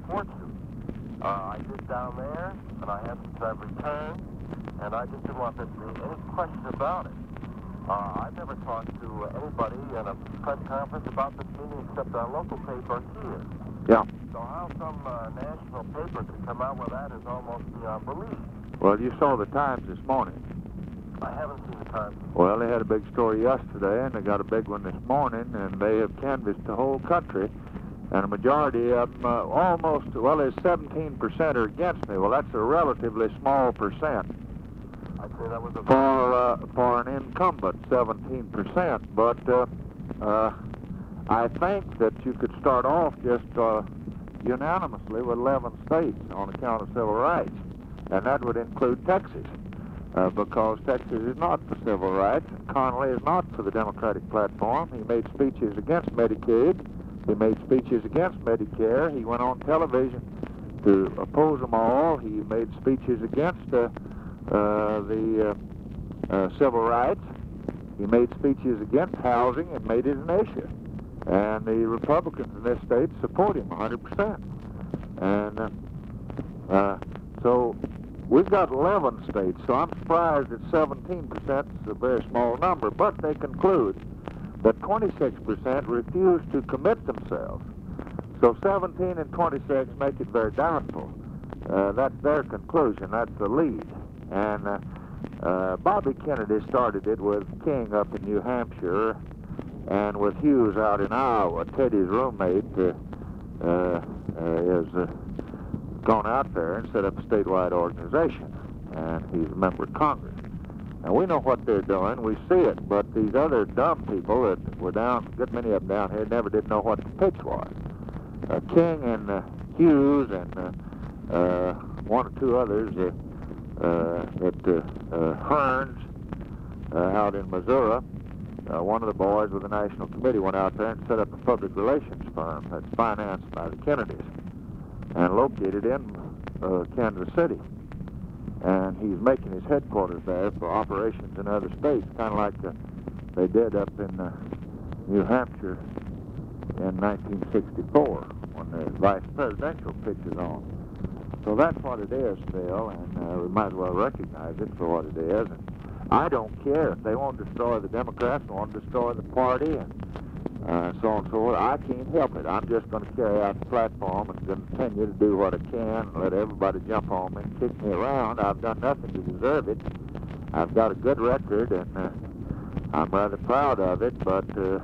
report to. I did down there, and I have since I've returned, and I just didn't want there to be any question about it. I've never talked to anybody in a press conference about this meeting except our local paper here. Yeah. So how some national paper could come out with that is almost beyond belief. Well, you saw the Times this morning. I haven't seen the Times. Well, they had a big story yesterday, and they got a big one this morning, and they have canvassed the whole country. And a majority of them, there's 17% are against me. Well, that's a relatively small percent. I'd say that was a... For an incumbent, 17%. But I think that you could start off just unanimously with 11 states on account of civil rights. And that would include Texas, because Texas is not for civil rights, and Connally is not for the Democratic platform. He made speeches against Medicaid. He made speeches against Medicare. He went on television to oppose them all. He made speeches against the civil rights. He made speeches against housing and made it an issue. And the Republicans in this state support him 100%. And so we've got 11 states, so I'm surprised that 17% is a very small number. But they conclude that 26% refuse to commit themselves. So 17 and 26 make it very doubtful. That's their conclusion. That's the lead. And Bobby Kennedy started it with King up in New Hampshire and with Hughes out in Iowa. Teddy's roommate has gone out there and set up a statewide organization, and he's a member of Congress. And we know what they're doing. We see it. But these other dumb people that were down, a good many of them down here, never did know what the pitch was. King and Hughes and one or two others, Hearns out in Missouri, one of the boys with the National Committee went out there and set up a public relations firm that's financed by the Kennedys and located in Kansas City. And he's making his headquarters there for operations in other states, kind of like they did up in New Hampshire in 1964 when the vice presidential pitch is on. So that's what it is, Phil, and we might as well recognize it for what it is. And I don't care if they want to destroy the Democrats, want to destroy the party, and so on and so forth. I can't help it. I'm just going to carry out the platform and continue to do what I can and let everybody jump on me and kick me around. I've done nothing to deserve it. I've got a good record, and I'm rather proud of it, but the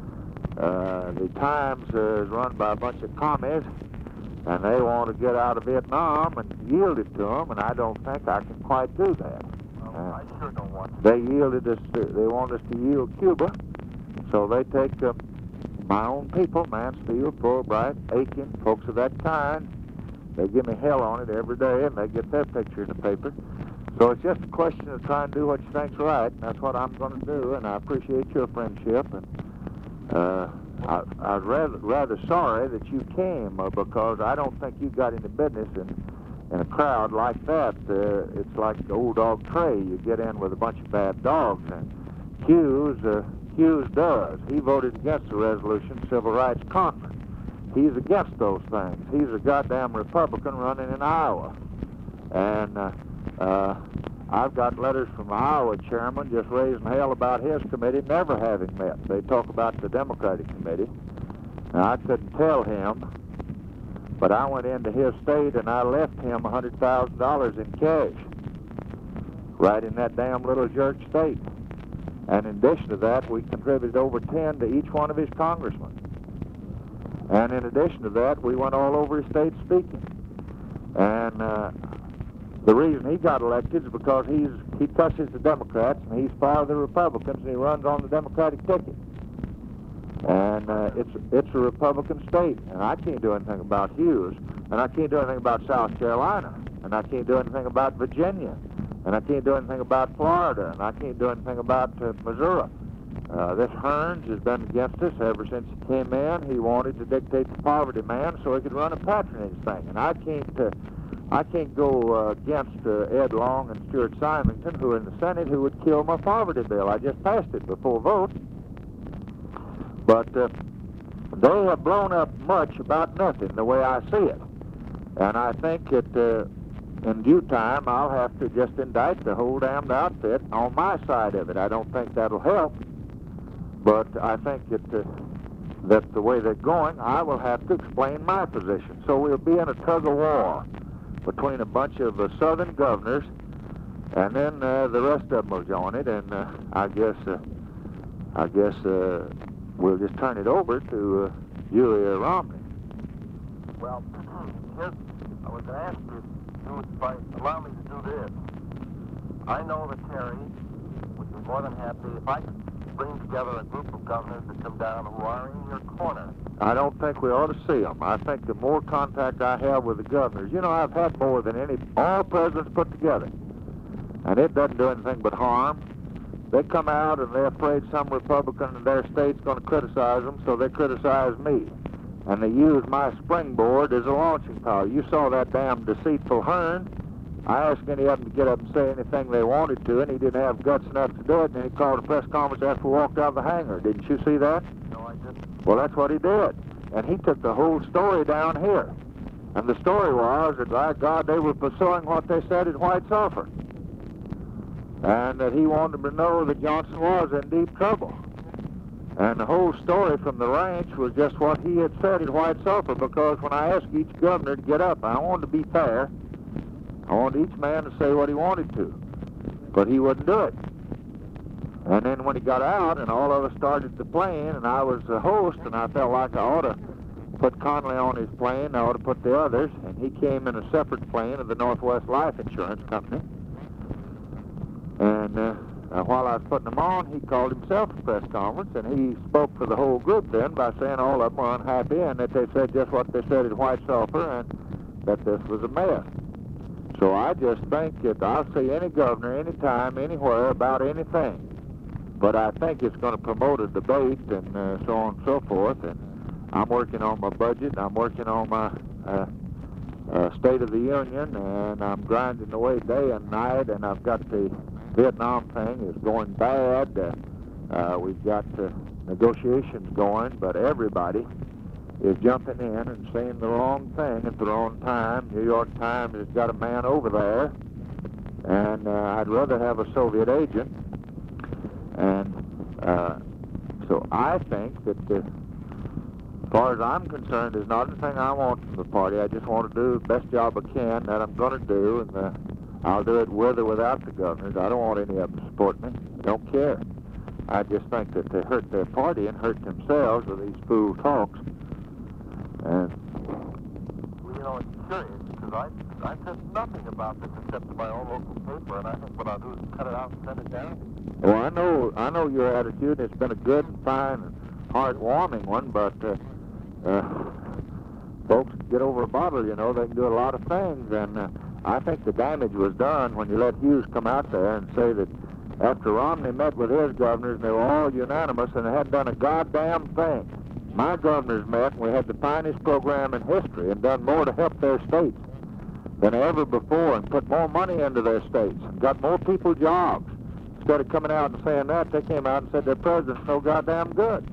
Times is run by a bunch of commies, and they want to get out of Vietnam and yield it to them, and I don't think I can quite do that. I sure don't want to. They yielded us. They want us to yield Cuba, so they take my own people, Mansfield, Fulbright, Aiken, folks of that kind. They give me hell on it every day, and they get their picture in the paper. So it's just a question of trying to do what you think's right, and that's what I'm going to do. And I appreciate your friendship, and I was rather sorry that you came because I don't think you got any business in a crowd like that. It's like the old dog Trey. You get in with a bunch of bad dogs, and Hughes does. He voted against the resolution, Civil Rights Conference. He's against those things. He's a goddamn Republican running in Iowa. And I've got letters from the Iowa chairman just raising hell about his committee never having met. They talk about the Democratic committee. Now, I couldn't tell him, but I went into his state and I left him $100,000 in cash right in that damn little jerk state. And in addition to that, we contributed over 10 to each one of his congressmen. And in addition to that, we went all over his state speaking. And the reason he got elected is because he touches the Democrats and he's for the Republicans, and he runs on the Democratic ticket. And it's a Republican state, and I can't do anything about Hughes, and I can't do anything about South Carolina, and I can't do anything about Virginia, and I can't do anything about Florida, and I can't do anything about Missouri. This Hearns has been against us ever since he came in. He wanted to dictate the poverty man so he could run a patronage thing, and I can't go against Ed Long and Stuart Symington, who are in the Senate, who would kill my poverty bill. I just passed it before vote. But they have blown up much about nothing, the way I see it. And I think that in due time I'll have to just indict the whole damned outfit on my side of it. I don't think that'll help, but I think that the way they're going, I will have to explain my position. So we'll be in a tug of war between a bunch of southern governors, and then the rest of them will join it, and I guess we'll just turn it over to Julia Romney. Well, here's, I was going to ask you if allow me to do this. I know that Terry would be more than happy if I could bring together a group of governors to come down who are in your corner. I don't think we ought to see them. I think the more contact I have with the governors, you know, I've had more than all presidents put together, and it doesn't do anything but harm. They come out and they're afraid some Republican in their state's going to criticize them, so they criticize me. And they use my springboard as a launching power. You saw that damn deceitful Hearn. I asked any of them to get up and say anything they wanted to, and he didn't have guts enough to do it, and then he called a press conference after we walked out of the hangar. Didn't you see that? No, I didn't. Well, that's what he did. And he took the whole story down here. And the story was that, by God, they were pursuing what they said at White Sulphur. And that he wanted them to know that Johnson was in deep trouble. And the whole story from the ranch was just what he had said at White Sulphur, because when I asked each governor to get up, I wanted to be fair. I wanted each man to say what he wanted to. But he wouldn't do it. And then when he got out and all of us started the plane, and I was the host, and I felt like I ought to put Conley on his plane, I ought to put the others, and he came in a separate plane of the Northwest Life Insurance Company. And while I was putting them on, he called himself a press conference, and he spoke for the whole group then by saying all of them were unhappy and that they said just what they said at White Sulphur and that this was a mess. So I just think that I'll see any governor anytime, anywhere about anything. But I think it's going to promote a debate and so on and so forth. And I'm working on my budget, I'm working on my State of the Union, and I'm grinding away day and night, and I've got the Vietnam thing is going bad. We've got negotiations going, but everybody is jumping in and saying the wrong thing at the wrong time. New York Times has got a man over there, and I'd rather have a Soviet agent. And so I think that, as far as I'm concerned, there's not anything I want from the party. I just want to do the best job I can that I'm going to do, and I'll do it with or without the governors. I don't want any of them to support me. I don't care. I just think that they hurt their party and hurt themselves with these fool talks. And well, you know, it's curious, because I said nothing about this except in my own local paper, and I think what I'll do is cut it out and send it down. Well, I know your attitude. It's been a good and fine and heartwarming one, but folks get over a bottle, you know. They can do a lot of things, and I think the damage was done when you let Hughes come out there and say that after Romney met with his governors, and they were all unanimous, and they hadn't done a goddamn thing. My governors met, and we had the finest program in history and done more to help their states than ever before, and put more money into their states and got more people jobs. Instead of coming out and saying that, they came out and said their president's no goddamn good.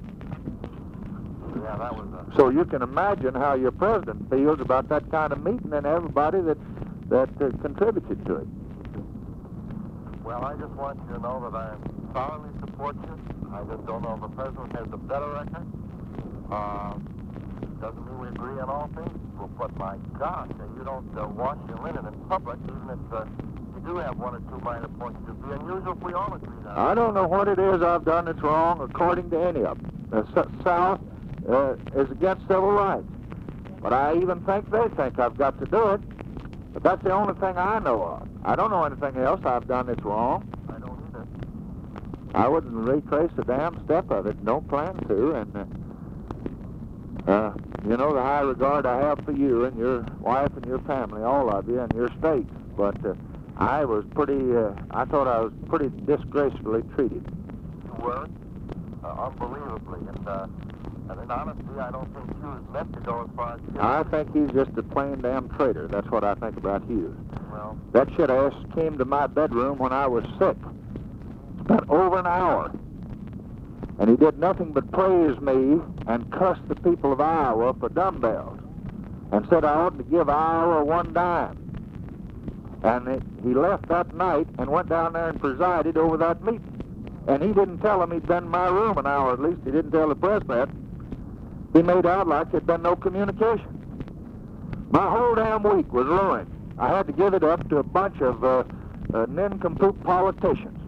Yeah, that was So you can imagine how your president feels about that kind of meeting and everybody that contributed to it. Well, I just want you to know that I thoroughly support you. I just don't know if the president has a better record. Doesn't mean we agree on all things. Well, but my God, you don't wash your linen in public, even if you do have one or two minor points. It would be unusual if we all agreed on it. I don't know what it is I've done that's wrong, according to any of them. The South is against civil rights. But I even think they think I've got to do it. But that's the only thing I know of. I don't know anything else I've done that's wrong. I don't either. I wouldn't retrace a damn step of it. Don't plan to. And, you know, the high regard I have for you and your wife and your family, all of you, and your state. But I was I thought I was pretty disgracefully treated. You were? Unbelievably. And honestly, I don't think Hughes meant to go as far as he I think he's just a plain damn traitor. That's what I think about Hughes. Well, That shit ass came to my bedroom when I was sick. Spent over an hour. And he did nothing but praise me and cuss the people of Iowa for dumbbells. and said I ought to give Iowa 1 dime. And he left that night and went down there and presided over that meeting. And he didn't tell them he'd been in my room an hour at least. He didn't tell the press that. He made out like there'd been no communication. My whole damn week was ruined. I had to give it up to a bunch of nincompoop politicians.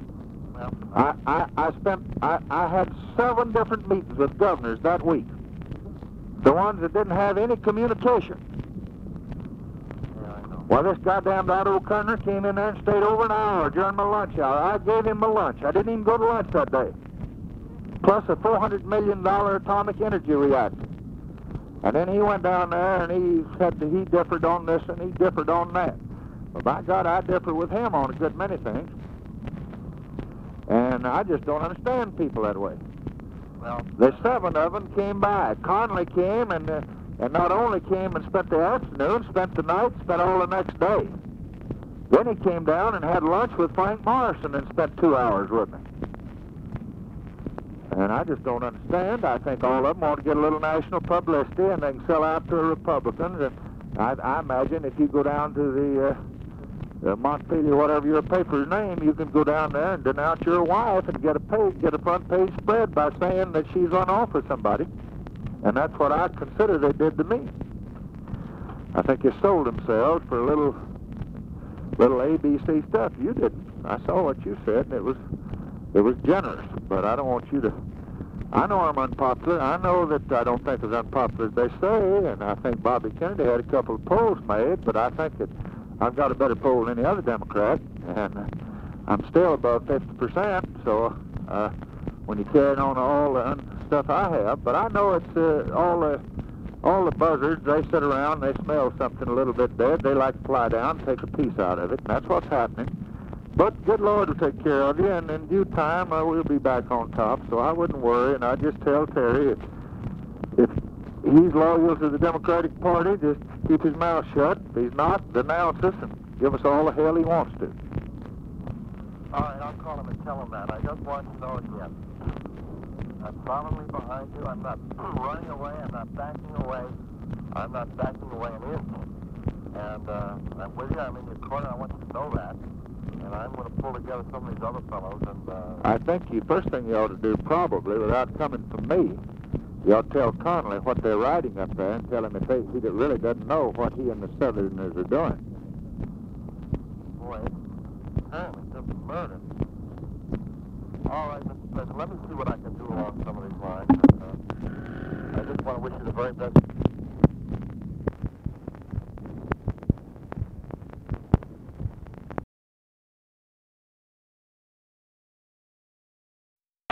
I had 7 different meetings with governors that week. The ones that didn't have any communication. Well, this goddamn Otto Kerner came in there and stayed over an hour during my lunch hour. I gave him my lunch. I didn't even go to lunch that day. Plus a $400 million atomic energy reactor. And then he went down there and he said that he differed on this and he differed on that. Well, by God, I differ with him on a good many things. And I just don't understand people that way. Well, The 7 of them came by. Connally came and not only came and spent the afternoon, spent the night, spent all the next day. Then he came down and had lunch with Frank Morrison and spent 2 hours with me. And I just don't understand. I think all of them want to get a little national publicity and they can sell out to the Republicans. And I imagine if you go down to the Montpelier, whatever your paper's name, you can go down there and denounce your wife and get a front page spread by saying that she's run off with somebody. And that's what I consider they did to me. I think they sold themselves for a little ABC stuff. You didn't. I saw what you said, and it was generous. But I don't want you to. I know I'm unpopular. I know that I don't think as unpopular as they say, and I think Bobby Kennedy had a couple of polls made, but I think that I've got a better poll than any other Democrat, and I'm still above 50%. So when you carry on all the stuff I have, but I know it's all the buzzards. They sit around, they smell something a little bit dead. They like to fly down, take a piece out of it, and that's what's happening. But good Lord will take care of you, and in due time we'll be back on top. So I wouldn't worry, and I just tell Terry if he's loyal to the Democratic Party, just keep his mouth shut. If he's not, denounce us and give us all the hell he wants to. all right, I'll call him and tell him that. I just want you to know again. I'm solemnly behind you. I'm not running away. I'm not backing away. I'm not backing away an inch. And I'm with you. I'm in your corner. I want you to know that. And I'm going to pull together some of these other fellows. And I think the first thing you ought to do, probably, without coming from me, you ought to tell Connally what they're writing up there and tell him if he really doesn't know what he and the Southerners are doing. boy, it's apparently just murder. All right, Mr. President, let me see what I can do along some of these lines. I just want to wish you the very best